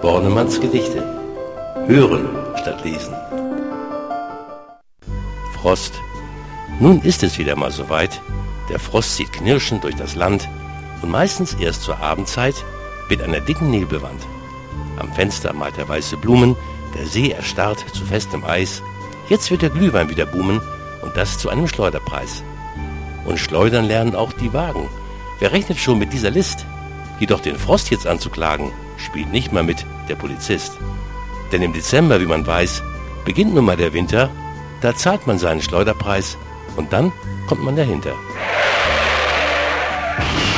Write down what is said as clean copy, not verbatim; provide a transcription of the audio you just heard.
Bornemanns Gedichte. Hören statt lesen. Frost. Nun ist es wieder mal soweit. Der Frost zieht knirschend durch das Land und meistens erst zur Abendzeit mit einer dicken Nebelwand. Am Fenster malt er weiße Blumen, der See erstarrt zu festem Eis. Jetzt wird der Glühwein wieder boomen und das zu einem Schleuderpreis. Und schleudern lernen auch die Wagen. Wer rechnet schon mit dieser List? Jedoch den Frost jetzt anzuklagen, spielt nicht mal mit der Polizist. Denn im Dezember, wie man weiß, beginnt nun mal der Winter, da zahlt man seinen Schleuderpreis und dann kommt man dahinter.